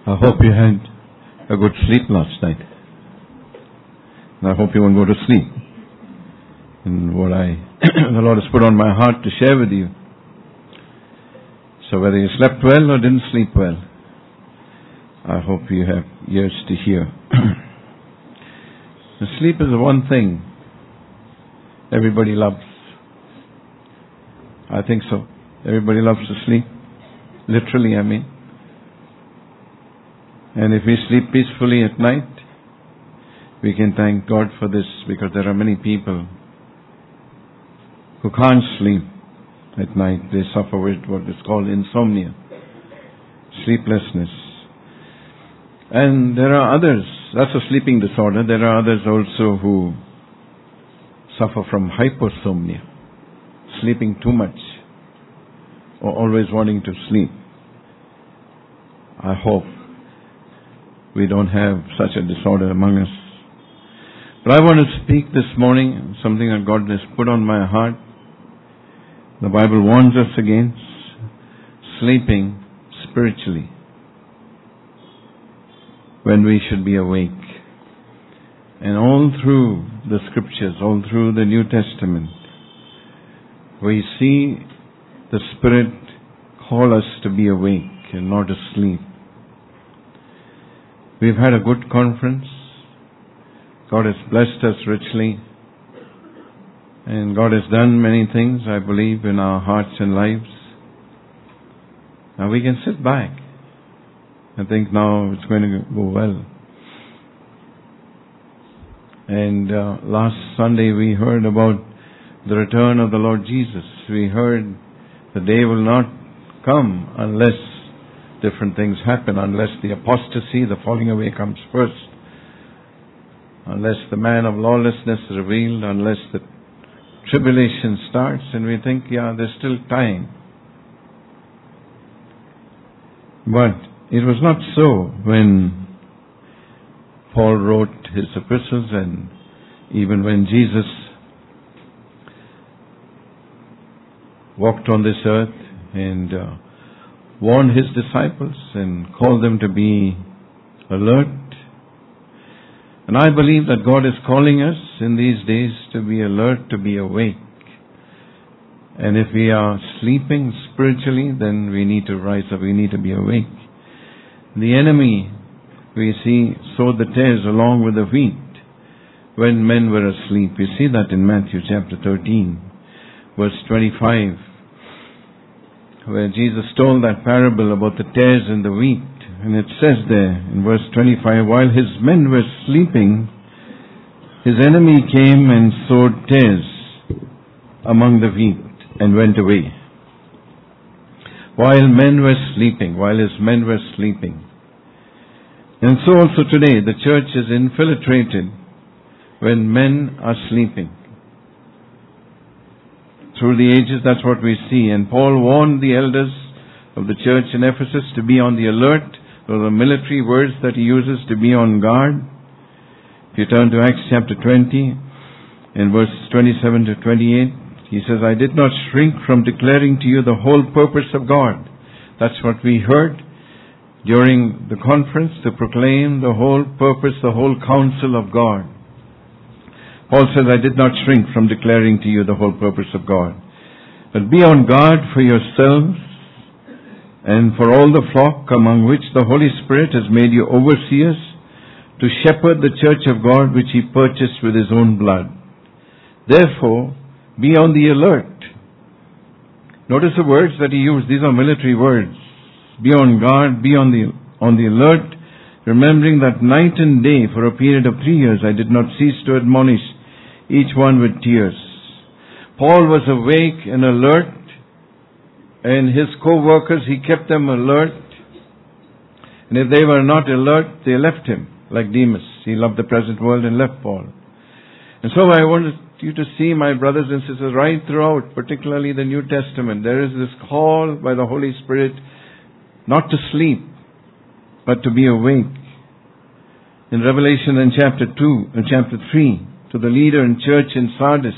I hope you had a good sleep last night. And I hope you won't go to sleep. And what the Lord has put on my heart to share with you. So whether you slept well or didn't sleep well, I hope you have ears to hear. The sleep is the one thing everybody loves. I think so. Everybody loves to sleep. Literally, I mean. And if we sleep peacefully at night, we can thank God for this, because there are many people who can't sleep at night. They suffer with what is called insomnia, sleeplessness. And there are others, that's a sleeping disorder. There are others also who suffer from hypersomnia, sleeping too much, or always wanting to sleep. I hope we don't have such a disorder among us. But I want to speak this morning something that God has put on my heart. The Bible warns us against sleeping spiritually when we should be awake. And all through the scriptures, all through the New Testament, we see the Spirit call us to be awake and not asleep. We've had a good conference. God has blessed us richly. And God has done many things, I believe, in our hearts and lives. Now we can sit back. I think now it's going to go well. And last Sunday we heard about the return of the Lord Jesus. We heard the day will not come unless different things happen, unless the apostasy, the falling away, comes first, unless the man of lawlessness is revealed, unless the tribulation starts. And we think, there's still time. But it was not so when Paul wrote his epistles, and even when Jesus walked on this earth and warned his disciples and called them to be alert. And I believe that God is calling us in these days to be alert, to be awake. And if we are sleeping spiritually, then we need to rise up, we need to be awake. The enemy, we see, sowed the tares along with the wheat when men were asleep. We see that in Matthew chapter 13, verse 25. Where Jesus told that parable about the tares in the wheat. And it says there in verse 25, while his men were sleeping, his enemy came and sowed tares among the wheat and went away. While men were sleeping, while his men were sleeping. And so also today, the church is infiltrated when men are sleeping. Through the ages, that's what we see. And Paul warned the elders of the church in Ephesus to be on the alert. Those are military words that he uses, to be on guard. If you turn to Acts chapter 20, in verses 27 to 28, he says, I did not shrink from declaring to you the whole purpose of God. That's what we heard during the conference, to proclaim the whole purpose, the whole counsel of God. Paul says, I did not shrink from declaring to you the whole purpose of God. But be on guard for yourselves and for all the flock among which the Holy Spirit has made you overseers, to shepherd the church of God which he purchased with his own blood. Therefore, be on the alert. Notice the words that he used. These are military words. Be on guard, be on the alert, remembering that night and day for a period of 3 years I did not cease to admonish each one with tears. Paul was awake and alert, and his co-workers, he kept them alert. And if they were not alert, they left him, like Demas. He loved the present world and left Paul. And so I wanted you to see, my brothers and sisters, right throughout, particularly the New Testament, there is this call by the Holy Spirit not to sleep, but to be awake. In Revelation in chapter 3, to the leader in church in Sardis,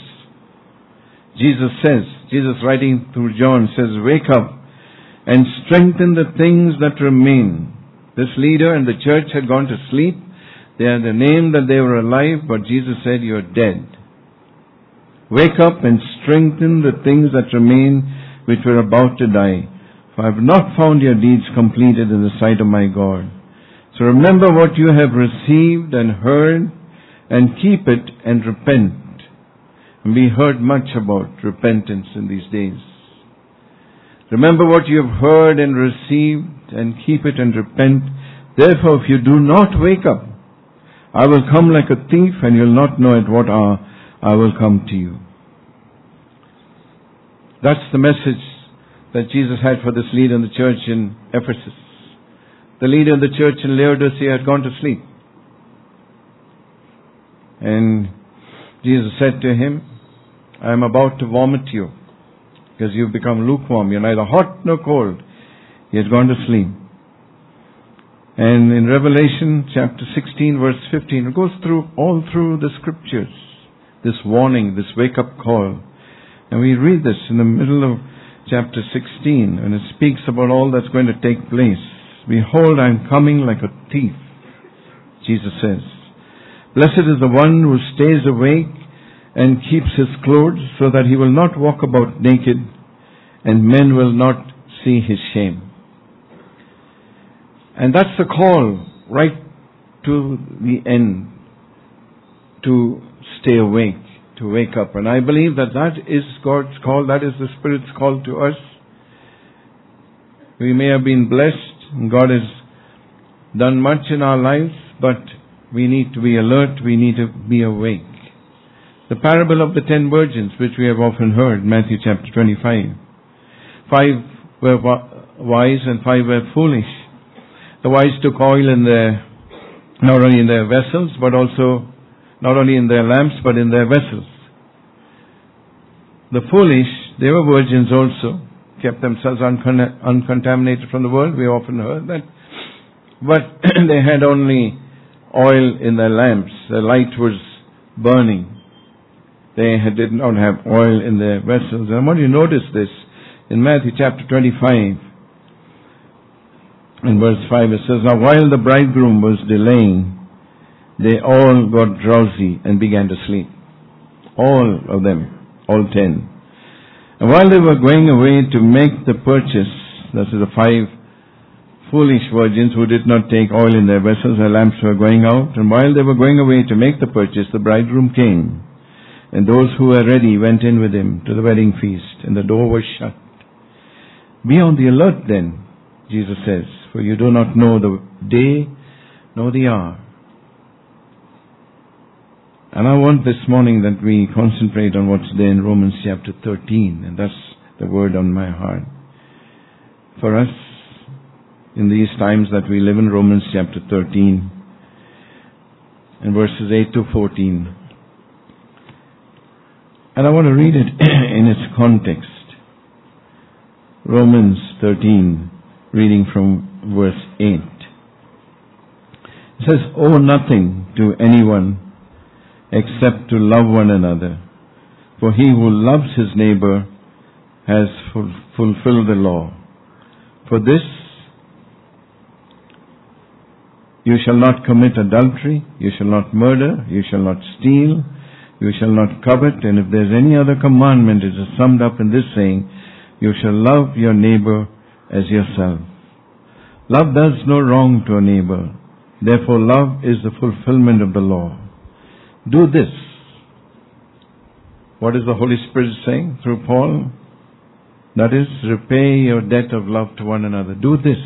Jesus writing through John says, wake up and strengthen the things that remain This leader and the church had gone to sleep. They had a name that they were alive, but Jesus said, "You are dead. Wake up and strengthen the things that remain which were about to die. For I have not found your deeds completed in the sight of my God. So remember what you have received and heard, and keep it and repent." And we heard much about repentance in these days. Remember what you have heard and received, and keep it and repent. Therefore, if you do not wake up, I will come like a thief, and you will not know at what hour I will come to you. That's the message that Jesus had for this leader in the church in Ephesus. The leader in the church in Laodicea had gone to sleep. And Jesus said to him, "I am about to vomit you, because you've become lukewarm. You're neither hot nor cold." He had gone to sleep. And in Revelation chapter 16 verse 15, it goes all through the scriptures, this warning, this wake-up call. And we read this in the middle of chapter 16, and it speaks about all that's going to take place. "Behold, I am coming like a thief," Jesus says. "Blessed is the one who stays awake and keeps his clothes, so that he will not walk about naked, and men will not see his shame." And that's the call right to the end, to stay awake, to wake up. And I believe that is God's call, that is the Spirit's call to us. We may have been blessed, and God has done much in our lives, but we need to be alert, we need to be awake. The parable of the 10 virgins, which we have often heard, Matthew chapter 25. 5 were wise and 5 were foolish. The wise took oil not only in their vessels, but also not only in their lamps, but in their vessels. The foolish, they were virgins also, kept themselves uncontaminated from the world. We often heard that. But they had only oil in their lamps. The light was burning. They did not have oil in their vessels. And I want you to notice this in Matthew chapter 25. In verse 5 it says, "Now while the bridegroom was delaying, they all got drowsy and began to sleep." All of them, all 10. "And while they were going away to make the purchase," this is the 5 foolish virgins who did not take oil in their vessels, their lamps were going out. "And while they were going away to make the purchase, the bridegroom came. And those who were ready went in with him to the wedding feast, and the door was shut." Be on the alert then, Jesus says, "for you do not know the day nor the hour." And I want this morning that we concentrate on what's there in Romans chapter 13, and that's the word on my heart. For us, in these times that we live in, Romans chapter 13, and verses 8 to 14. And I want to read it in its context. Romans 13, reading from verse 8. It says, "Owe nothing to anyone except to love one another. For he who loves his neighbor has fulfilled the law. For this, you shall not commit adultery, you shall not murder, you shall not steal, you shall not covet, and if there's any other commandment, it is summed up in this saying, you shall love your neighbor as yourself. Love does no wrong to a neighbor. Therefore, love is the fulfillment of the law. Do this." What is the Holy Spirit saying through Paul? That is, repay your debt of love to one another. Do this.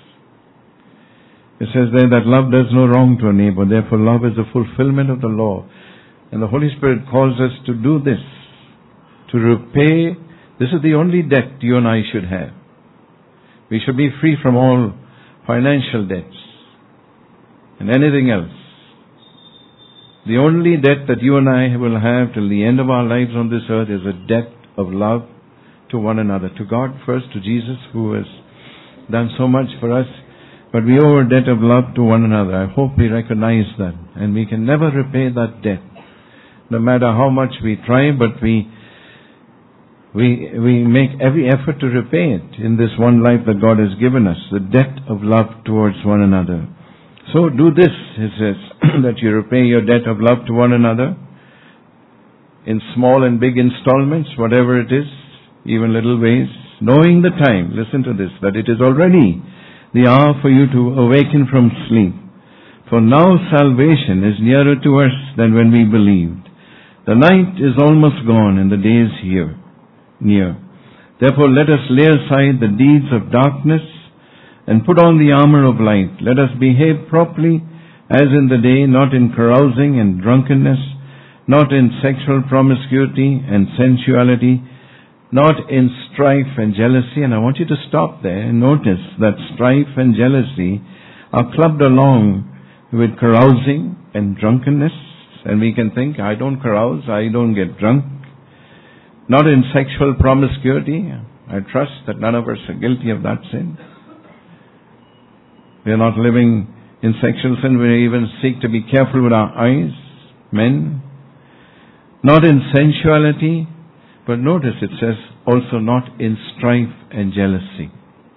It says there that love does no wrong to a neighbor. Therefore, love is the fulfillment of the law. And the Holy Spirit calls us to do this, to repay. This is the only debt you and I should have. We should be free from all financial debts and anything else. The only debt that you and I will have till the end of our lives on this earth is a debt of love to one another. To God first, to Jesus who has done so much for us. But we owe a debt of love to one another. I hope we recognize that. And we can never repay that debt. No matter how much we try, but we we make every effort to repay it in this one life that God has given us, the debt of love towards one another. So do this, he says, that you repay your debt of love to one another in small and big installments, whatever it is, even little ways, knowing the time, listen to this, that it is already the hour for you to awaken from sleep. For now salvation is nearer to us than when we believed. The night is almost gone and the day is near. Therefore let us lay aside the deeds of darkness and put on the armor of light. Let us behave properly as in the day, not in carousing and drunkenness, not in sexual promiscuity and sensuality, not in strife and jealousy. And I want you to stop there and notice that strife and jealousy are clubbed along with carousing and drunkenness. And we can think, I don't carouse, I don't get drunk. Not in sexual promiscuity. I trust that none of us are guilty of that sin. We are not living in sexual sin. We even seek to be careful with our eyes, men. Not in sensuality, but notice it says also not in strife and jealousy.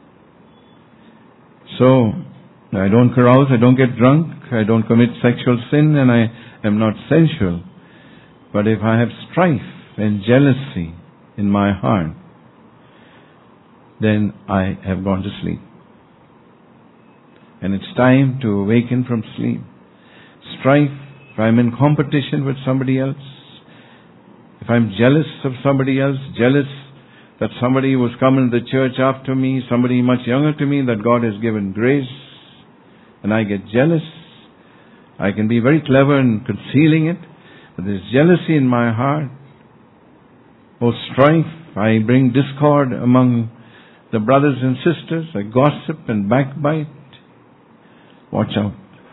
So, I don't carouse, I don't get drunk, I don't commit sexual sin, and I am not sensual. But if I have strife and jealousy in my heart, then I have gone to sleep. And it's time to awaken from sleep. Strife, if I'm in competition with somebody else, if I'm jealous of somebody else, jealous that somebody was coming to the church after me, somebody much younger to me that God has given grace, and I get jealous, I can be very clever in concealing it, but there's jealousy in my heart, or strife, I bring discord among the brothers and sisters, I gossip and backbite. Watch out.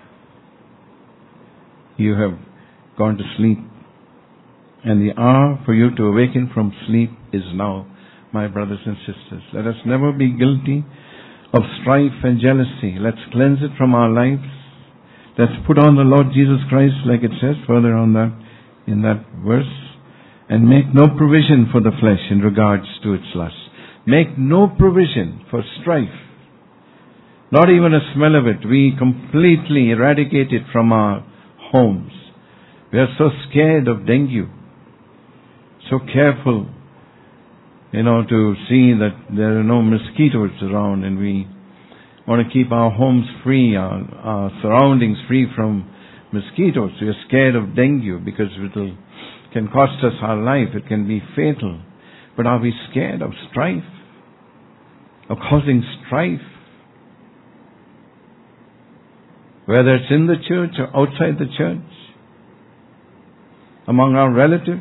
You have gone to sleep. And the hour for you to awaken from sleep is now, my brothers and sisters. Let us never be guilty of strife and jealousy. Let's cleanse it from our lives. Let's put on the Lord Jesus Christ, like it says further on that, in that verse, and make no provision for the flesh in regards to its lust. Make no provision for strife. Not even a smell of it. We completely eradicate it from our homes. We are so scared of dengue. So careful, to see that there are no mosquitoes around, and we want to keep our homes free, our surroundings free from mosquitoes. We are scared of dengue because it can cost us our life. It can be fatal. But are we scared of strife? Of causing strife? Whether it's in the church or outside the church, among our relatives,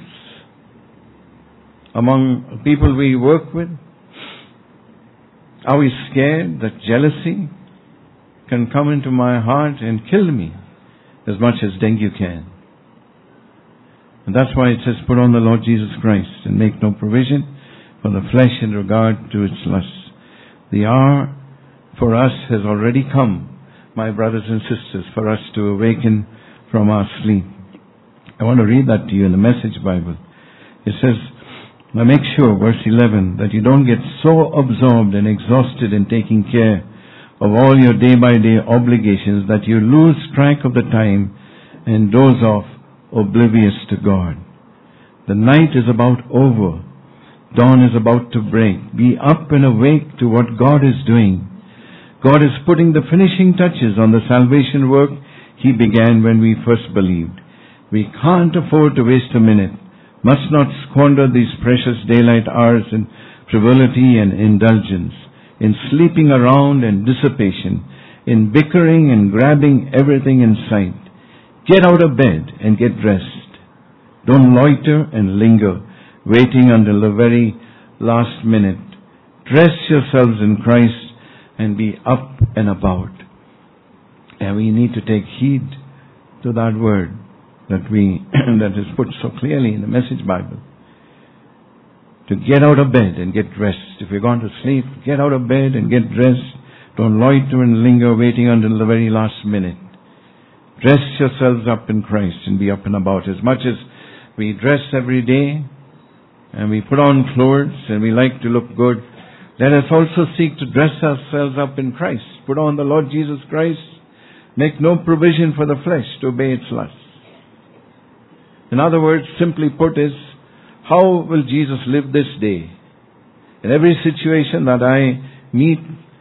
among people we work with. Are we scared that jealousy can come into my heart and kill me as much as dengue can? And that's why it says, put on the Lord Jesus Christ and make no provision for the flesh in regard to its lusts. The hour for us has already come, my brothers and sisters, for us to awaken from our sleep. I want to read that to you in the Message Bible. It says, now make sure, verse 11, that you don't get so absorbed and exhausted in taking care of all your day-by-day obligations that you lose track of the time and doze off, oblivious to God. The night is about over. Dawn is about to break. Be up and awake to what God is doing. God is putting the finishing touches on the salvation work He began when we first believed. We can't afford to waste a minute. Must not squander these precious daylight hours in frivolity and indulgence, in sleeping around and dissipation, in bickering and grabbing everything in sight. Get out of bed and get dressed. Don't loiter and linger, waiting until the very last minute. Dress yourselves in Christ and be up and about. And we need to take heed to that word that is put so clearly in the Message Bible. To get out of bed and get dressed. If you're going to sleep, get out of bed and get dressed. Don't loiter and linger waiting until the very last minute. Dress yourselves up in Christ and be up and about. As much as we dress every day, and we put on clothes and we like to look good, let us also seek to dress ourselves up in Christ. Put on the Lord Jesus Christ. Make no provision for the flesh to obey its lusts. In other words, simply put is, how will Jesus live this day? In every situation that I meet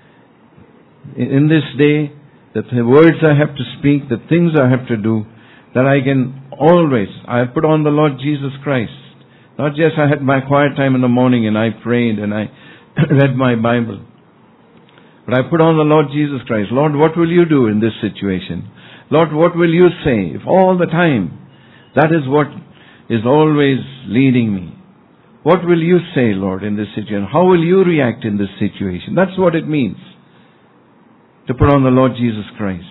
in this day, that the words I have to speak, the things I have to do, that I can always, I put on the Lord Jesus Christ. Not just I had my quiet time in the morning and I prayed and I read my Bible. But I put on the Lord Jesus Christ. Lord, what will you do in this situation? Lord, what will you say? If all the time, that is what is always leading me. What will you say, Lord, in this situation? How will you react in this situation? That's what it means to put on the Lord Jesus Christ.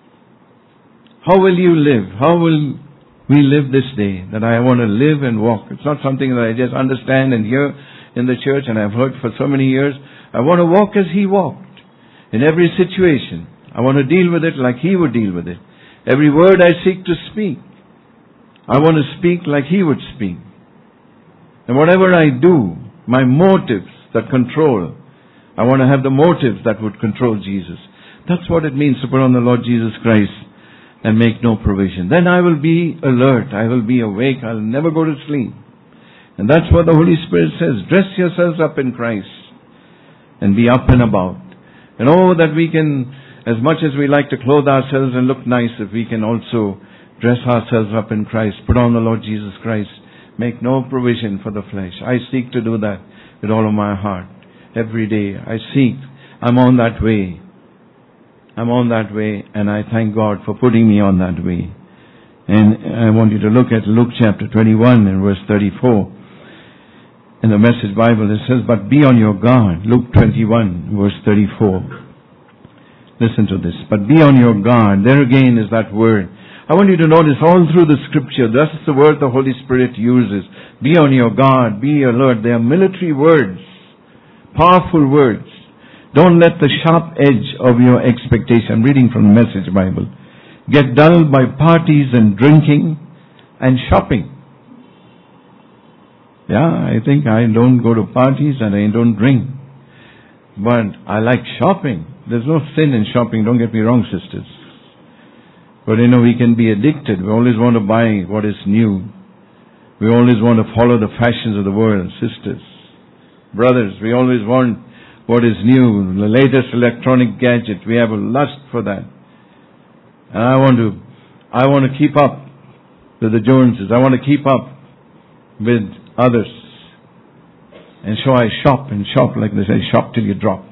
How will you live? How will we live this day? That I want to live and walk. It's not something that I just understand and hear in the church and I've heard for so many years. I want to walk as He walked. In every situation, I want to deal with it like He would deal with it. Every word I seek to speak, I want to speak like He would speak. And whatever I do, my motives that control, I want to have the motives that would control Jesus. That's what it means to put on the Lord Jesus Christ and make no provision. Then I will be alert, I will be awake, I'll never go to sleep. And that's what the Holy Spirit says. Dress yourselves up in Christ and be up and about. And that we can, as much as we like to clothe ourselves and look nice, if we can also dress ourselves up in Christ, put on the Lord Jesus Christ, make no provision for the flesh. I seek to do that with all of my heart. Every day I seek. I'm on that way. I'm on that way, and I thank God for putting me on that way. And I want you to look at Luke chapter 21 and verse 34. In the Message Bible it says, but be on your guard. Luke 21 verse 34. Listen to this. But be on your guard. There again is that word. I want you to notice all through the scripture, that's the word the Holy Spirit uses. Be on your guard. Be alert. They are military words. Powerful words. Don't let the sharp edge of your expectation, I'm reading from the Message Bible, get dulled by parties and drinking and shopping. Yeah, I think I don't go to parties and I don't drink. But I like shopping. There's no sin in shopping, don't get me wrong, sisters. But we can be addicted. We always want to buy what is new. We always want to follow the fashions of the world, sisters. Brothers, we always want what is new, the latest electronic gadget. We have a lust for that. And I want to keep up with the Joneses. I want to keep up with others. And so I shop and shop, like they say, shop till you drop.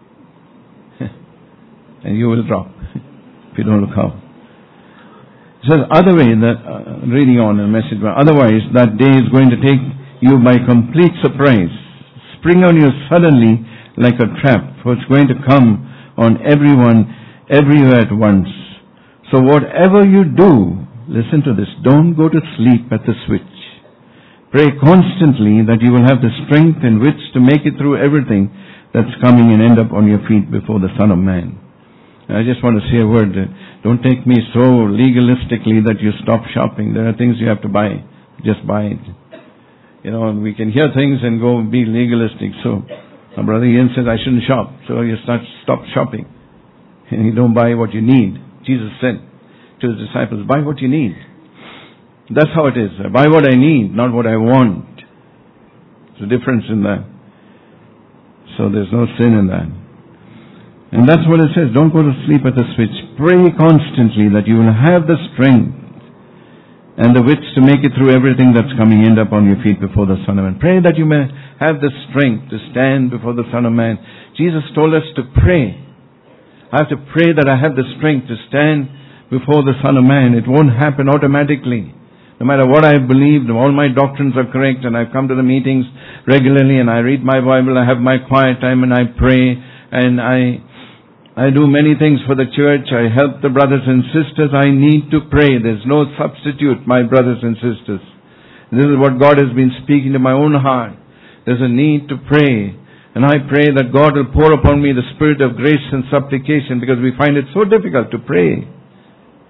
And you will drop if you don't look out. It says, reading on in the Message, otherwise that day is going to take you by complete surprise, spring on you suddenly like a trap, for it's going to come on everyone, everywhere at once. So whatever you do, listen to this, don't go to sleep at the switch. Pray constantly that you will have the strength in which to make it through everything that's coming and end up on your feet before the Son of Man. I just want to say a word. Don't take me so legalistically that you stop shopping. There are things you have to buy. Just buy it. We can hear things and go be legalistic. So, my brother Ian says I shouldn't shop. So you stop shopping. And you don't buy what you need. Jesus said to His disciples, buy what you need. That's how it is. I buy what I need, not what I want. There's a difference in that. So there's no sin in that. And that's what it says. Don't go to sleep at the switch. Pray constantly that you will have the strength and the wits to make it through everything that's coming end up on your feet before the Son of Man. Pray that you may have the strength to stand before the Son of Man. Jesus told us to pray. I have to pray that I have the strength to stand before the Son of Man. It won't happen automatically. No matter what I believe, all my doctrines are correct, and I come to the meetings regularly and I read my Bible, I have my quiet time and I pray, and I do many things for the church. I help the brothers and sisters. I need to pray. There's no substitute, my brothers and sisters. This is what God has been speaking to my own heart. There's a need to pray. And I pray that God will pour upon me the spirit of grace and supplication, because we find it so difficult to pray.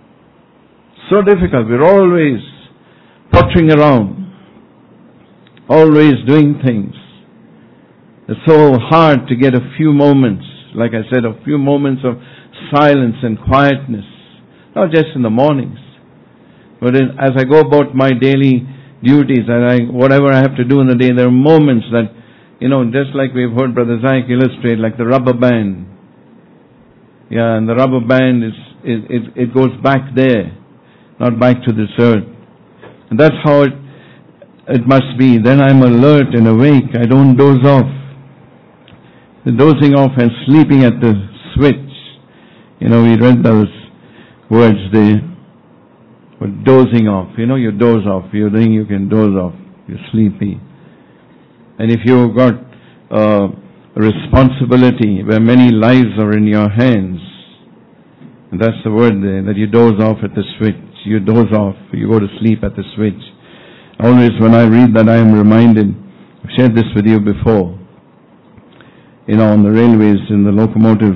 So difficult. We're always pottering around. always doing things. It's so hard to get a few moments, like I said, a few moments of silence and quietness, not just in the mornings, but as I go about my daily duties, whatever I have to do in the day, there are moments that, just like we've heard Brother Zach illustrate, like the rubber band. Yeah, and the rubber band it goes back there, not back to this earth. And that's how it must be. Then I'm alert and awake. I don't doze off. The dozing off and sleeping at the switch. We read those words, dozing off. You doze off. You think you can doze off. You're sleepy. And if you've got a responsibility where many lives are in your hands, and that's the word there, that you doze off at the switch. You doze off. You go to sleep at the switch. Always when I read that, I am reminded, I've shared this with you before, on the railways, in the locomotives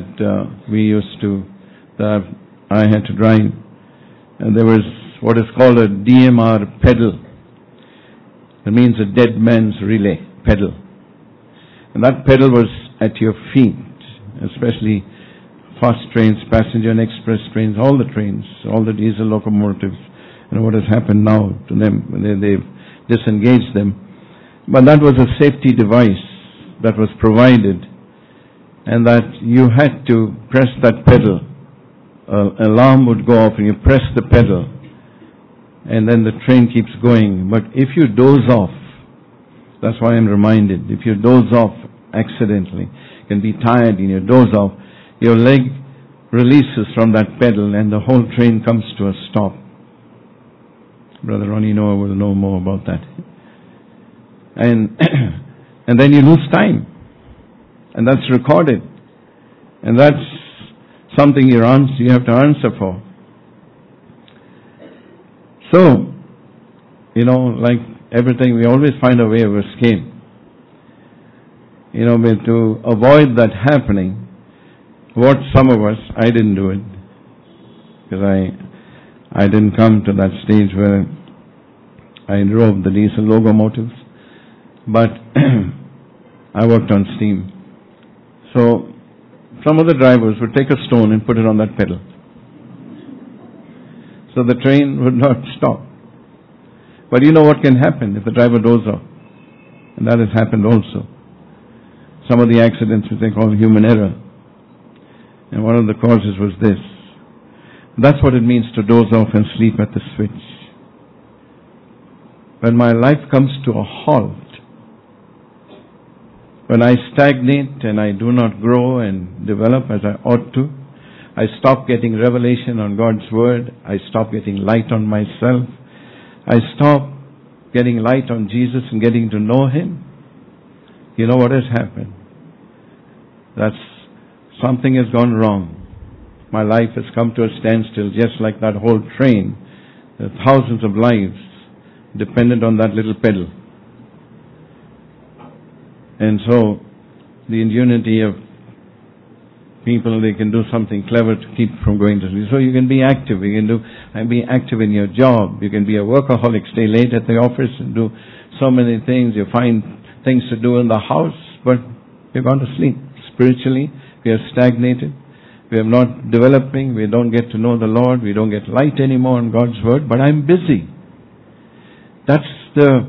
that I had to drive. And there was what is called a DMR pedal. It means a dead man's relay pedal. And that pedal was at your feet, especially fast trains, passenger and express trains, all the trains, all the diesel locomotives. What has happened now to them, they've disengaged them. But that was a safety device that was provided, and that you had to press that pedal. An alarm would go off and you press the pedal, and then the train keeps going. But if you doze off, that's why I'm reminded, if you doze off accidentally, you can be tired and you doze off, your leg releases from that pedal and the whole train comes to a stop. Brother Ronnie Noah will know more about that. And and then you lose time. And that's recorded. And that's something you have to answer for. So, like everything, we always find a way of escape. But to avoid that happening, what some of us, I didn't do it, because I didn't come to that stage where I drove the diesel locomotives, but I worked on steam. So some of the drivers would take a stone and put it on that pedal, so the train would not stop. But you know what can happen if the driver dozes off? And that has happened also. Some of the accidents which they call human error. And one of the causes was this. That's what it means to doze off and sleep at the switch. When my life comes to a halt, when I stagnate and I do not grow and develop as I ought to, I stop getting revelation on God's Word, I stop getting light on myself, I stop getting light on Jesus and getting to know Him, you know what has happened? Something has gone wrong. My life has come to a standstill, just like that whole train. There are thousands of lives dependent on that little pedal. And so, the ingenuity of people, they can do something clever to keep from going to sleep. So you can be active. You can be active in your job. You can be a workaholic, stay late at the office and do so many things. You find things to do in the house, but you're going to sleep. Spiritually, we are stagnated. We are not developing. We don't get to know the Lord. We don't get light anymore in God's Word. But I'm busy. That's the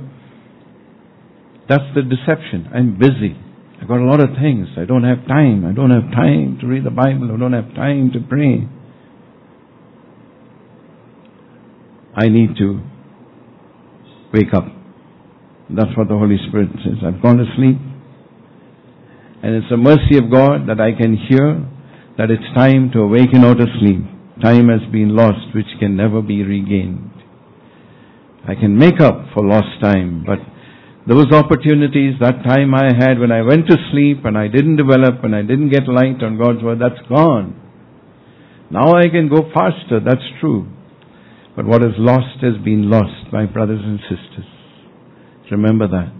deception. I'm busy. I've got a lot of things. I don't have time. I don't have time to read the Bible. I don't have time to pray. I need to wake up. That's what the Holy Spirit says. I've gone to sleep. And it's a mercy of God that I can hear that it's time to awaken out of sleep. Time has been lost, which can never be regained. I can make up for lost time, but those opportunities, that time I had when I went to sleep and I didn't develop and I didn't get light on God's Word, that's gone. Now I can go faster, that's true. But what is lost has been lost, my brothers and sisters. Remember that.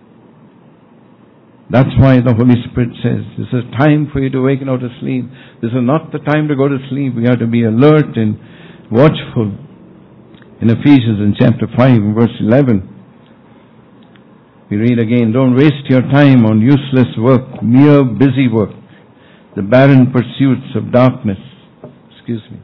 That's why the Holy Spirit says, this is time for you to awaken out of sleep. This is not the time to go to sleep. We have to be alert and watchful. In Ephesians in chapter 5 verse 11, We read again, don't waste your time on useless work, mere busy work, the barren pursuits of darkness. Excuse me.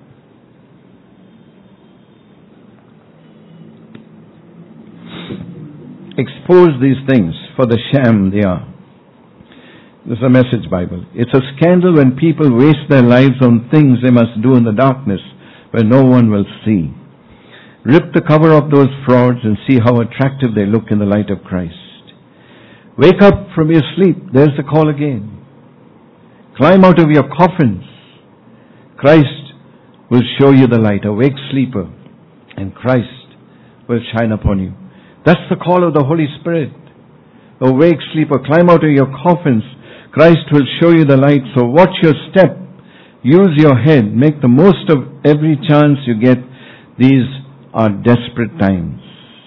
Expose these things for the sham they are. This is a Message Bible. It's a scandal when people waste their lives on things they must do in the darkness where no one will see. Rip the cover off those frauds and see how attractive they look in the light of Christ. Wake up from your sleep. There's the call again. Climb out of your coffins. Christ will show you the light. Awake, sleeper, and Christ will shine upon you. That's the call of the Holy Spirit. Awake, sleeper, climb out of your coffins. Christ will show you the light. So watch your step. Use your head. Make the most of every chance you get. These are desperate times.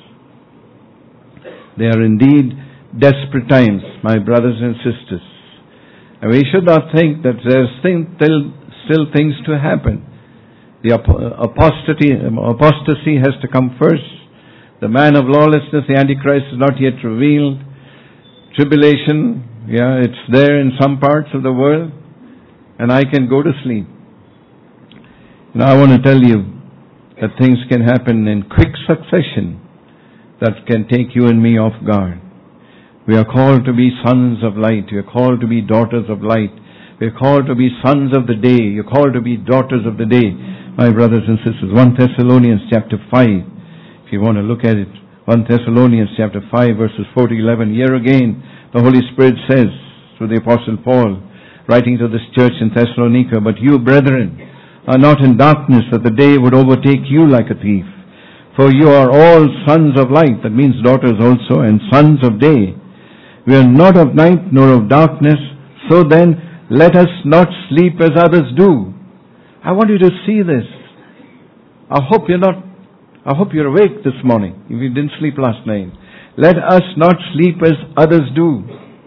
They are indeed desperate times, my brothers and sisters. And we should not think that there's still things to happen. The apostasy has to come first. The man of lawlessness, the Antichrist, is not yet revealed. Tribulation, it's there in some parts of the world. And I can go to sleep. Now I want to tell you that things can happen in quick succession that can take you and me off guard. We are called to be sons of light. We are called to be daughters of light. We are called to be sons of the day. You're called to be daughters of the day, my brothers and sisters. 1 Thessalonians chapter 5, if you want to look at it. 1 Thessalonians chapter 5 verses 4 to 11. Here again, the Holy Spirit says through the Apostle Paul, writing to this church in Thessalonica, but you, brethren, are not in darkness that the day would overtake you like a thief. For you are all sons of light, that means daughters also, and sons of day. We are not of night nor of darkness, so then let us not sleep as others do. I want you to see this. I hope you're awake this morning, if you didn't sleep last night. Let us not sleep as others do,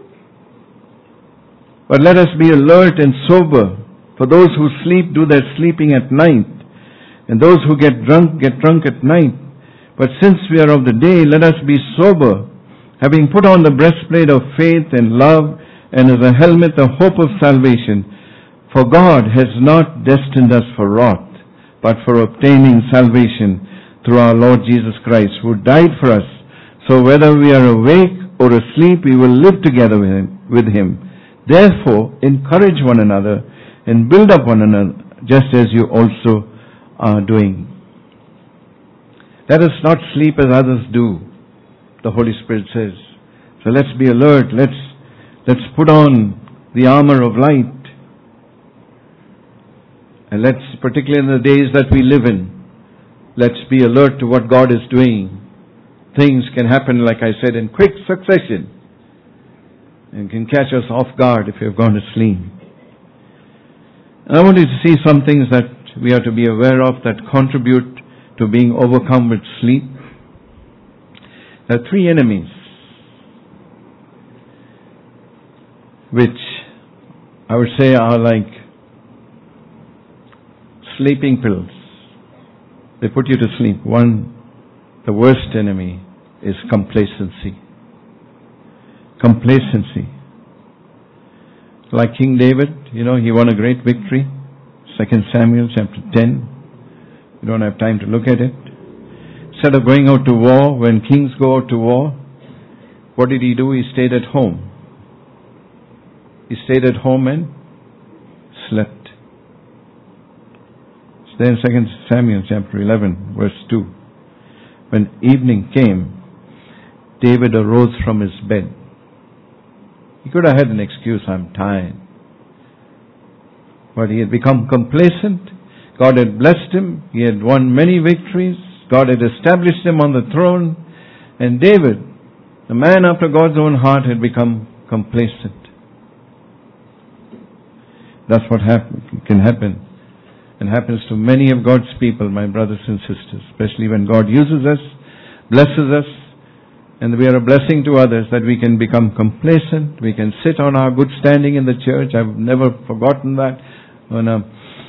but let us be alert and sober. For those who sleep do their sleeping at night, and those who get drunk at night. But since we are of the day, let us be sober, having put on the breastplate of faith and love, and as a helmet the hope of salvation. For God has not destined us for wrath, but for obtaining salvation through our Lord Jesus Christ, who died for us. So whether we are awake or asleep, we will live together with Him. Therefore, encourage one another and build up one another, just as you also are doing. Let us not sleep as others do, the Holy Spirit says. So let's be alert. Let's put on the armor of light. And particularly in the days that we live in, let's be alert to what God is doing. Things can happen, like I said, in quick succession, and can catch us off guard if you've gone to sleep. And I want you to see some things that we are to be aware of that contribute to being overcome with sleep. There are three enemies which I would say are like sleeping pills. They put you to sleep. One, the worst enemy is complacency. Complacency. Like King David, he won a great victory. 2 Samuel chapter 10. You don't have time to look at it. Instead of going out to war, when kings go out to war, what did he do? He stayed at home. He stayed at home and slept. It's there in 2 Samuel chapter 11, verse 2. When evening came, David arose from his bed. He could have had an excuse, I'm tired. But he had become complacent. God had blessed him. He had won many victories. God had established him on the throne. And David, the man after God's own heart, had become complacent. That's what can happen. And happens to many of God's people, my brothers and sisters, especially when God uses us, blesses us, and we are a blessing to others, that we can become complacent. We can sit on our good standing in the church. I've never forgotten that. When a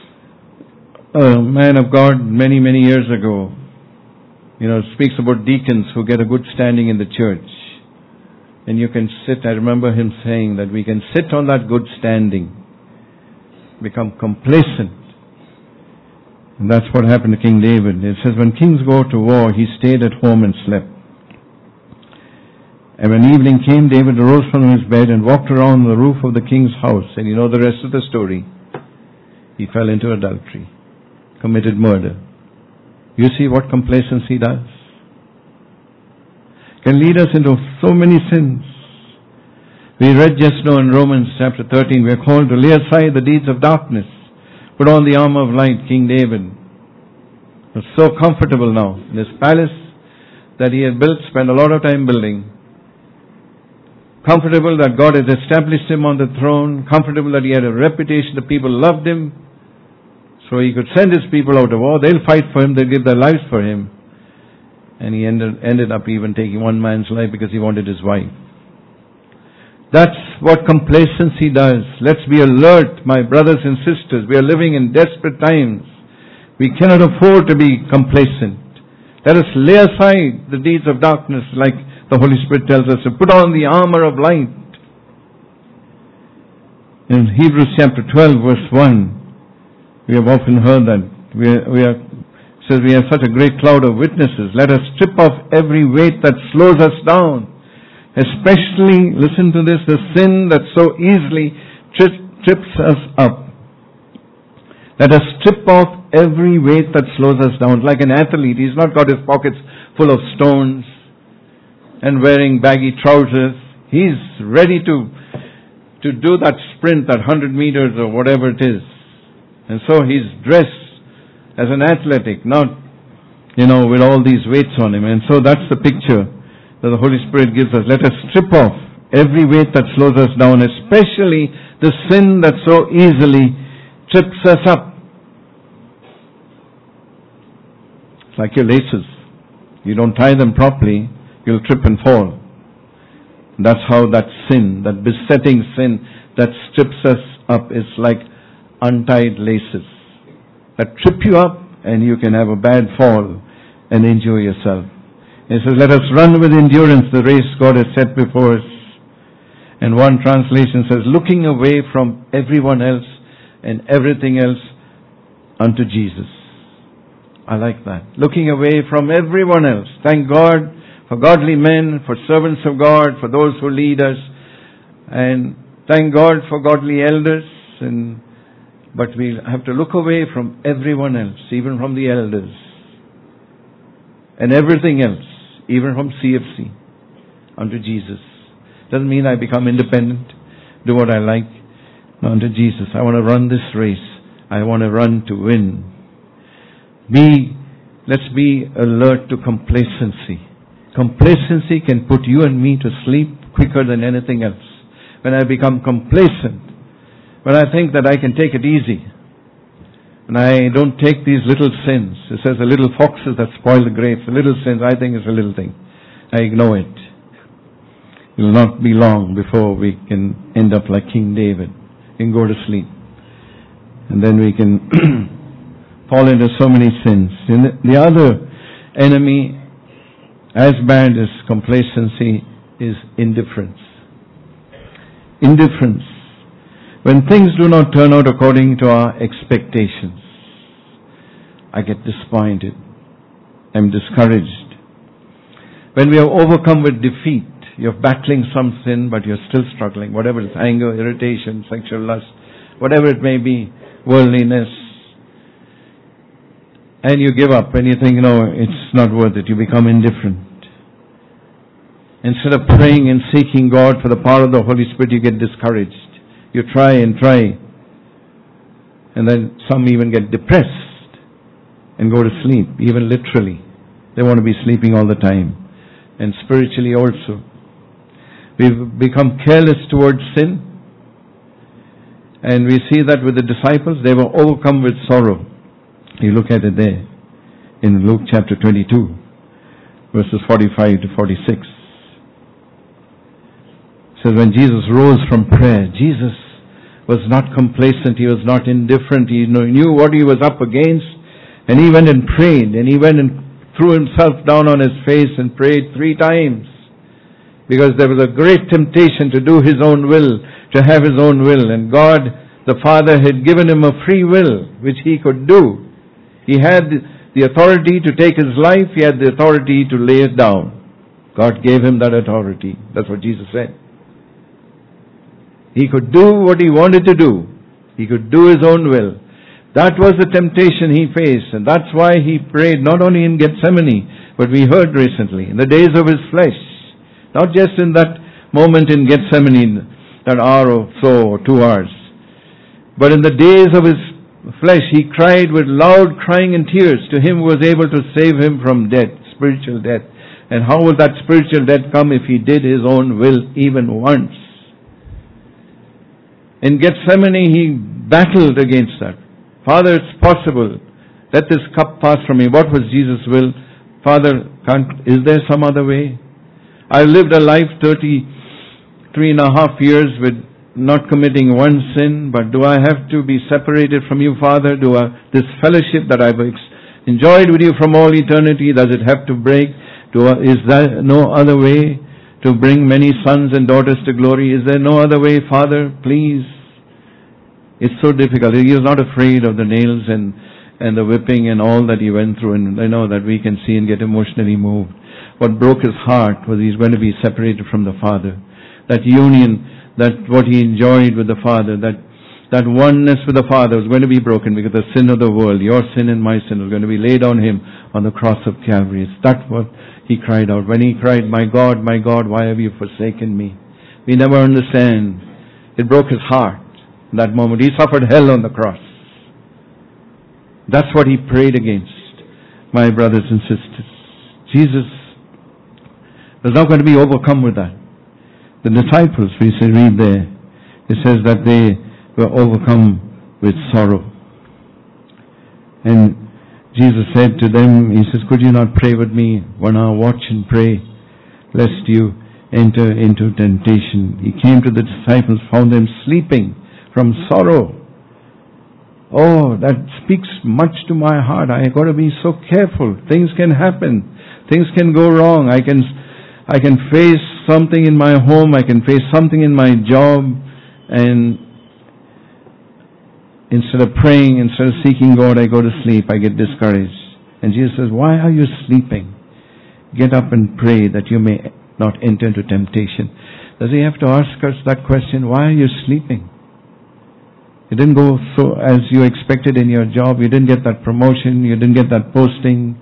man of God many, many years ago, speaks about deacons who get a good standing in the church. And you can sit, I remember him saying that we can sit on that good standing, become complacent. And that's what happened to King David. It says when kings go to war, he stayed at home and slept. And when evening came, David arose from his bed and walked around the roof of the king's house. And you know the rest of the story. He fell into adultery, committed murder. You see what complacency does? Can lead us into so many sins. We read just now in Romans chapter 13, we are called to lay aside the deeds of darkness, put on the armor of light. King David was so comfortable now in his palace that he had built, spent a lot of time building. Comfortable that God had established him on the throne. Comfortable that he had a reputation, the people loved him. So he could send his people out to war. They'll fight for him, they'll give their lives for him. And he ended up even taking one man's life because he wanted his wife. That's what complacency does. Let's be alert, my brothers and sisters. We are living in desperate times. We cannot afford to be complacent. Let us lay aside the deeds of darkness, like the Holy Spirit tells us to put on the armor of light. In Hebrews chapter 12 verse 1, we have often heard that says we have such a great cloud of witnesses. Let us strip off every weight that slows us down. Especially, listen to this, the sin that so easily trips us up. Let us strip off every weight that slows us down. Like an athlete, he's not got his pockets full of stones and wearing baggy trousers. He's ready to do that sprint, that 100 meters or whatever it is. And so he's dressed as an athletic, not, with all these weights on him. And so that's the picture that the Holy Spirit gives us. Let us strip off every weight that slows us down, especially the sin that so easily trips us up. It's like your laces. You don't tie them properly, you'll trip and fall. That's how that sin, that besetting sin that strips us up, is like untied laces that trip you up, and you can have a bad fall and injure yourself. It says, let us run with endurance the race God has set before us. And one translation says, looking away from everyone else and everything else unto Jesus. I like that. Looking away from everyone else. Thank God for godly men, for servants of God, for those who lead us. And thank God for godly elders. But we have to look away from everyone else, even from the elders. And everything else, even from CFC, unto Jesus. Doesn't mean I become independent, do what I like. No, unto Jesus. I want to run this race. I want to run to win. Let's be alert to complacency. Complacency can put you and me to sleep quicker than anything else. When I become complacent, when I think that I can take it easy, when I don't take these little sins, it says the little foxes that spoil the grapes, the little sins, I think it's a little thing. I ignore it. It will not be long before we can end up like King David. We can go to sleep. And then we can fall into so many sins. And the other enemy, as bad as complacency, is indifference. Indifference. When things do not turn out according to our expectations, I get disappointed. I'm discouraged. When we are overcome with defeat, you're battling some sin, but you're still struggling. Whatever it is, anger, irritation, sexual lust, whatever it may be, worldliness. And you give up and you think, it's not worth it. You become indifferent. Instead of praying and seeking God for the power of the Holy Spirit, you get discouraged. You try and try. And then some even get depressed and go to sleep, even literally. They want to be sleeping all the time. And spiritually also. We've become careless towards sin. And we see that with the disciples. They were overcome with sorrow. You look at it there in Luke chapter 22, verses 45 to 46. It says, when Jesus rose from prayer, Jesus was not complacent. He was not indifferent. He knew what he was up against. And he went and prayed. And he went and threw himself down on his face and prayed 3 times. because there was a great temptation to do his own will, to have his own will. And God, the Father, had given him a free will, which he could do. He had the authority to take his life. He had the authority to lay it down. God gave him that authority. That's what Jesus said. He could do what he wanted to do. He could do his own will. That was the temptation he faced, and that's why he prayed not only in Gethsemane, but we heard recently, in the days of his flesh. Not just in that moment in Gethsemane, that hour or so, or 2 hours. But in the days of his flesh, he cried with loud crying and tears to him who was able to save him from death, spiritual death. And how will that spiritual death come if he did his own will even once? In Gethsemane, he battled against that. Father, it's possible. Let this cup pass from me. What was Jesus' will? Father, is there some other way? I've lived a life 33.5 years with not committing one sin, but do I have to be separated from you, Father? This fellowship that I've enjoyed with you from all eternity, does it have to break? Is there no other way to bring many sons and daughters to glory? Is there no other way, Father? Please. It's so difficult. He was not afraid of the nails and the whipping and all that he went through, and I know that we can see and get emotionally moved. What broke his heart was he's going to be separated from the Father. That union, that what he enjoyed with the Father, that oneness with the Father was going to be broken because the sin of the world, your sin and my sin, was going to be laid on him on the cross of Calvary. That's what he cried out. When he cried, my God, why have you forsaken me? We never understand. It broke his heart in that moment. He suffered hell on the cross. That's what he prayed against, my brothers and sisters. Jesus was not going to be overcome with that. The disciples, we read there, it says that they were overcome with sorrow. And Jesus said to them, he says, could you not pray with me 1 hour? Watch and pray, lest you enter into temptation. He came to the disciples, found them sleeping from sorrow. Oh, that speaks much to my heart. I got to be so careful. Things can happen. Things can go wrong. I can face something in my home. I can face something in my job. And instead of praying, instead of seeking God, I go to sleep. I get discouraged. And Jesus says, why are you sleeping? Get up and pray that you may not enter into temptation. Does he have to ask us that question? Why are you sleeping? You didn't go so as you expected in your job. You didn't get that promotion. You didn't get that posting.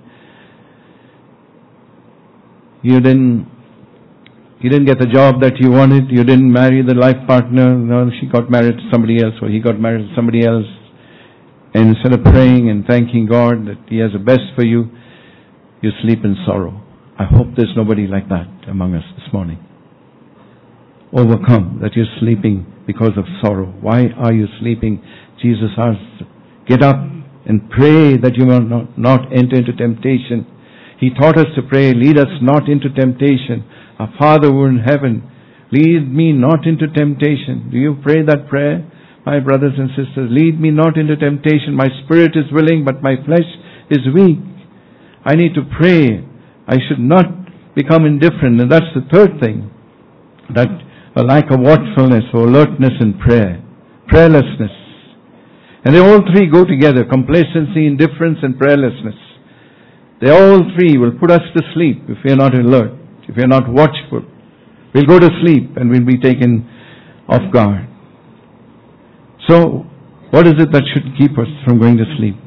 You didn't get the job that you wanted. You didn't marry the life partner. No, she got married to somebody else, or he got married to somebody else. And instead of praying and thanking God that he has the best for you, you sleep in sorrow. I hope there's nobody like that among us this morning. Overcome, that you're sleeping because of sorrow. Why are you sleeping? Jesus asked, get up and pray that you will not enter into temptation. He taught us to pray, lead us not into temptation. Our Father who is in heaven, lead me not into temptation. Do you pray that prayer, my brothers and sisters? Lead me not into temptation. My spirit is willing, but my flesh is weak. I need to pray. I should not become indifferent. And that's the third thing, that a lack of watchfulness or alertness in prayer. Prayerlessness. And they all three go together. Complacency, indifference, and prayerlessness. They all three will put us to sleep if we are not alert, if we are not watchful. We'll go to sleep and we'll be taken off guard. So, what is it that should keep us from going to sleep?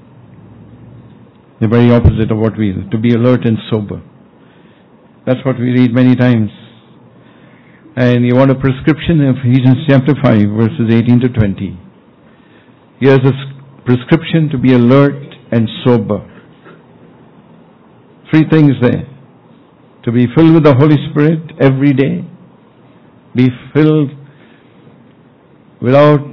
The very opposite of what we do, to be alert and sober. That's what we read many times. And you want a prescription? Ephesians chapter 5, verses 18 to 20. Here's a prescription to be alert and sober. 3 things there. To be filled with the Holy Spirit every day. Be filled without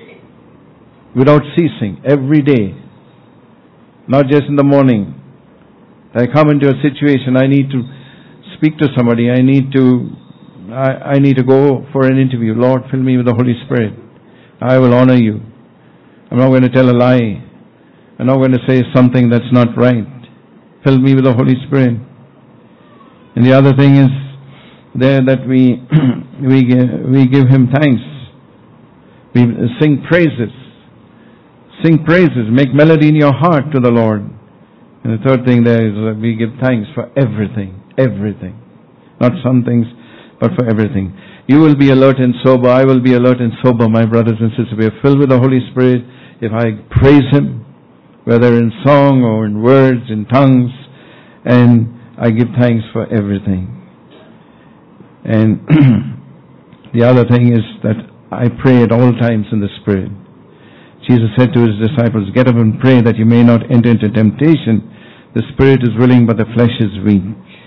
ceasing every day. Not just in the morning. I come into a situation, I need to speak to somebody, I need to go for an interview. Lord, fill me with the Holy Spirit. I will honor you. I'm not going to tell a lie. I'm not going to say something that's not right. Fill me with the Holy Spirit. And the other thing is there that we we give Him thanks. We sing praises. Sing praises. Make melody in your heart to the Lord. And the third thing there is that we give thanks for everything. Everything. Not some things, but for everything. You will be alert and sober. I will be alert and sober, my brothers and sisters. We are filled with the Holy Spirit. If I praise Him, whether in song or in words, in tongues, and I give thanks for everything. And the other thing is that I pray at all times in the Spirit. Jesus said to His disciples, get up and pray that you may not enter into temptation. The Spirit is willing, but the flesh is weak.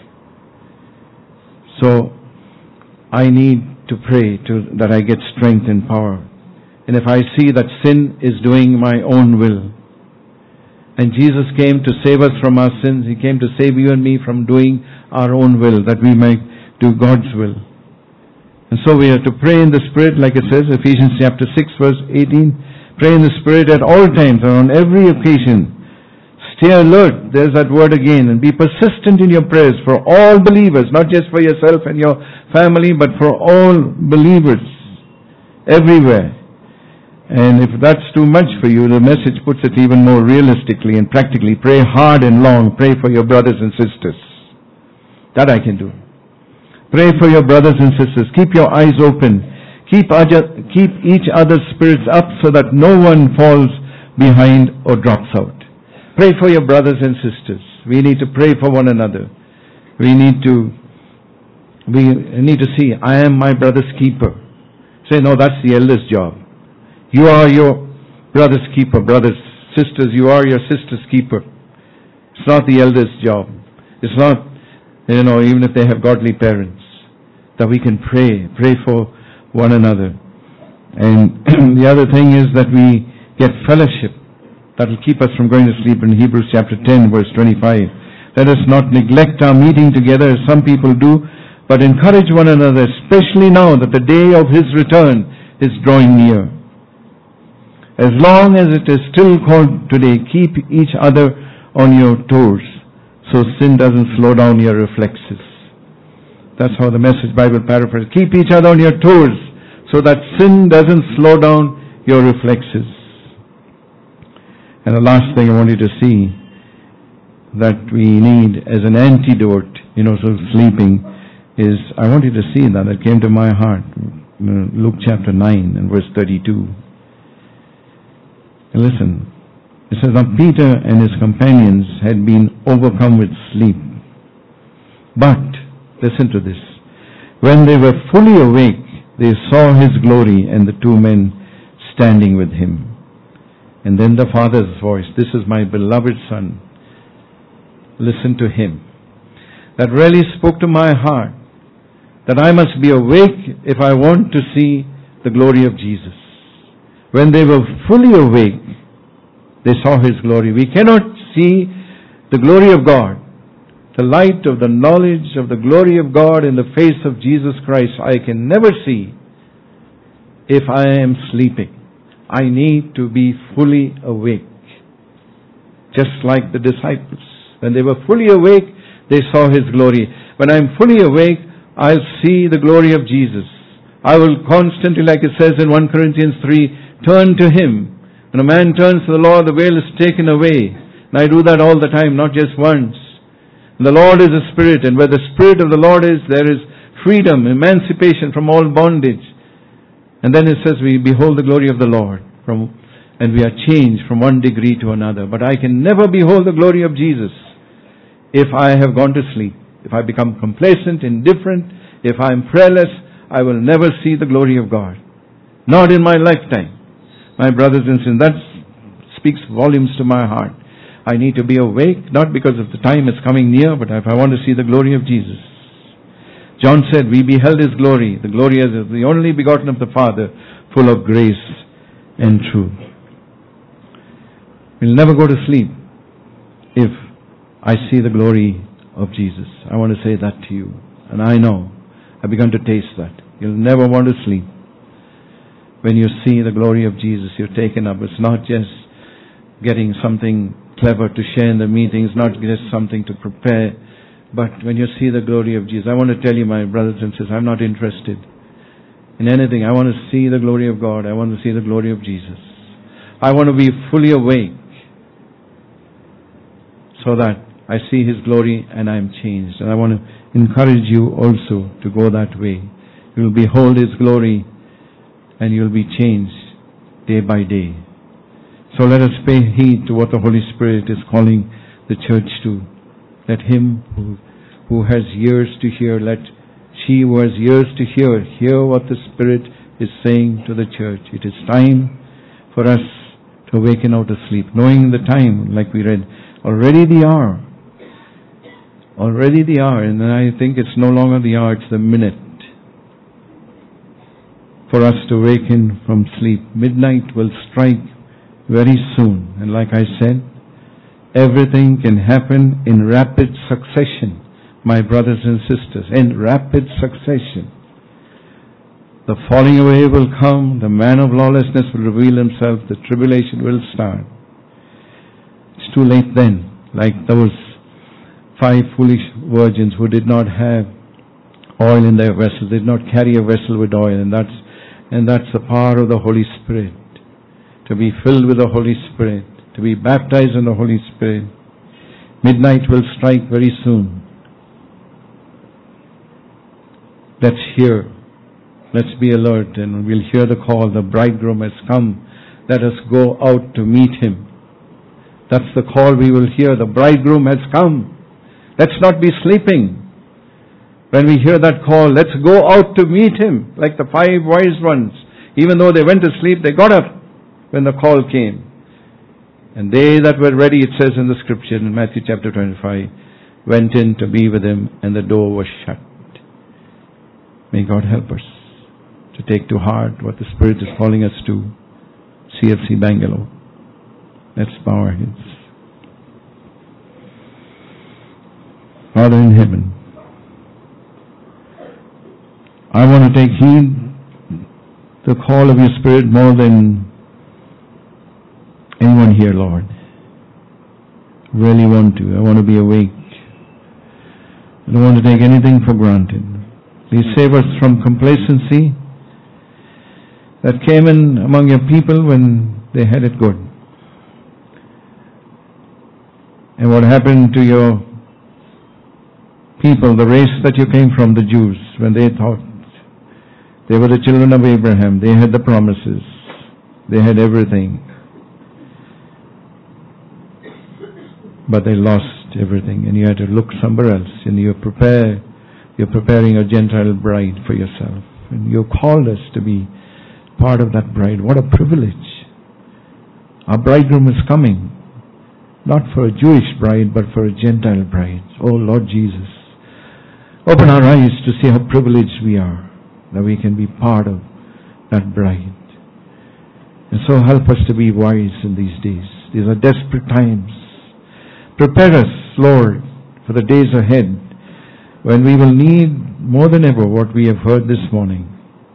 So, I need to pray that I get strength and power. And if I see that sin is doing my own will, and Jesus came to save us from our sins, He came to save you and me from doing our own will, that we might do God's will. And so we have to pray in the Spirit, like it says, Ephesians chapter 6 verse 18. Pray in the Spirit at all times and on every occasion. Stay alert, there's that word again, and be persistent in your prayers for all believers, not just for yourself and your family, but for all believers everywhere. And if that's too much for you, the message puts it even more realistically and practically. Pray hard and long. Pray for your brothers and sisters. That I can do. Pray for your brothers and sisters. Keep your eyes open. Keep each other's spirits up so that no one falls behind or drops out. Pray for your brothers and sisters. We need to pray for one another. We need to see, I am my brother's keeper. Say, no, that's the elder's job. You are your brother's keeper, brothers, sisters, you are your sister's keeper. It's not the elder's job. It's not, even if they have godly parents, that we can pray for one another. And the other thing is that we get fellowship. That will keep us from going to sleep in Hebrews chapter 10 verse 25. Let us not neglect our meeting together as some people do, but encourage one another, especially now that the day of His return is drawing near. As long as it is still called today, keep each other on your toes so sin doesn't slow down your reflexes. That's how the Message Bible paraphrases. Keep each other on your toes so that sin doesn't slow down your reflexes. And the last thing I want you to see that we need as an antidote, so sleeping, is I want you to see that. It came to my heart. Luke chapter 9 and verse 32. And listen, it says, now Peter and his companions had been overcome with sleep. But, listen to this, when they were fully awake, they saw His glory and the two men standing with Him. And then the Father's voice, this is my beloved Son. Listen to Him. That really spoke to my heart, that I must be awake if I want to see the glory of Jesus. When they were fully awake, they saw His glory. We cannot see the glory of God, the light of the knowledge of the glory of God in the face of Jesus Christ. I can never see if I am sleeping. I need to be fully awake. Just like the disciples. When they were fully awake, they saw His glory. When I'm fully awake, I'll see the glory of Jesus. I will constantly, like it says in 1 Corinthians 3, turn to Him. When a man turns to the Lord, the veil is taken away. And I do that all the time, not just once. And the Lord is a Spirit, and where the Spirit of the Lord is, there is freedom, emancipation from all bondage. And then it says we behold the glory of the Lord, and we are changed from one degree to another. But I can never behold the glory of Jesus if I have gone to sleep. If I become complacent, indifferent, if I am prayerless, I will never see the glory of God. Not in my lifetime. My brothers and sisters, that speaks volumes to my heart. I need to be awake, not because of the time is coming near, but if I want to see the glory of Jesus. John said, we beheld His glory, the glory as the only begotten of the Father, full of grace and truth. We'll never go to sleep if I see the glory of Jesus. I want to say that to you. And I know, I've begun to taste that. You'll never want to sleep. When you see the glory of Jesus, you're taken up. It's not just getting something clever to share in the meetings, not just something to prepare But when you see the glory of Jesus, I want to tell you, my brothers and sisters, I'm not interested in anything. I want to see the glory of God. I want to see the glory of Jesus. I want to be fully awake so that I see His glory and I am changed. And I want to encourage you also to go that way. You will behold His glory and you will be changed day by day. So let us pay heed to what the Holy Spirit is calling the church to. Let him who has ears to hear, let she who has ears to hear what the Spirit is saying to the church. It is time for us to awaken out of sleep, knowing the time, like we read, already the hour, and then I think it's no longer the hour, it's the minute for us to awaken from sleep. Midnight will strike very soon, and like I said, everything can happen in rapid succession, my brothers and sisters, in rapid succession. The falling away will come, the man of lawlessness will reveal himself, the tribulation will start. It's too late then, like those 5 foolish virgins who did not have oil in their vessels, did not carry a vessel with oil, and that's the power of the Holy Spirit, to be filled with the Holy Spirit, to be baptized in the Holy Spirit. Midnight will strike very soon. Let's hear. Let's be alert, and we'll hear the call. The bridegroom has come. Let us go out to meet him. That's the call we will hear. The bridegroom has come. Let's not be sleeping. When we hear that call, let's go out to meet him. Like the 5 wise ones. Even though they went to sleep, they got up when the call came. And they that were ready, it says in the scripture in Matthew chapter 25, went in to be with him, and the door was shut. May God help us to take to heart what the Spirit is calling us to. CFC Bangalore. Let's bow our heads. Father in heaven, I want to take heed the call of your Spirit more than anyone here, Lord. Really want to. I want to be awake. I don't want to take anything for granted. Please save us from complacency that came in among your people when they had it good. And what happened to your people, the race that you came from, the Jews, when they thought they were the children of Abraham, they had the promises, they had everything, but they lost everything, and you had to look somewhere else, and you're preparing a Gentile bride for yourself, and you called us to be part of that bride. What a privilege. Our bridegroom is coming, not for a Jewish bride, but for a Gentile bride. Oh Lord Jesus, open our eyes to see how privileged we are, that we can be part of that bride. And so help us to be wise in these days. These are desperate times. Prepare us, Lord, for the days ahead, when we will need more than ever what we have heard this morning,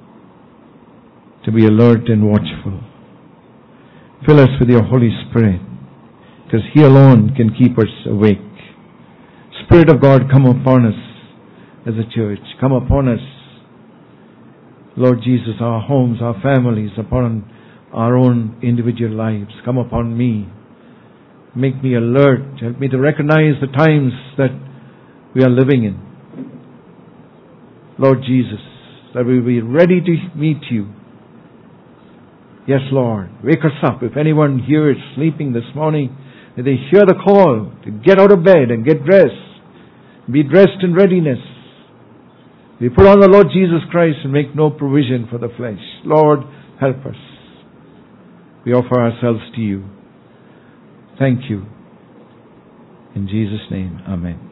to be alert and watchful. Fill us with your Holy Spirit, because He alone can keep us awake. Spirit of God, come upon us as a church. Come upon us, Lord Jesus, our homes, our families, upon our own individual lives. Come upon me. Make me alert. Help me to recognize the times that we are living in. Lord Jesus, that we will be ready to meet you. Yes, Lord. Wake us up. If anyone here is sleeping this morning, may they hear the call to get out of bed and get dressed. Be dressed in readiness. We put on the Lord Jesus Christ and make no provision for the flesh. Lord, help us. We offer ourselves to you. Thank you. In Jesus' name, amen.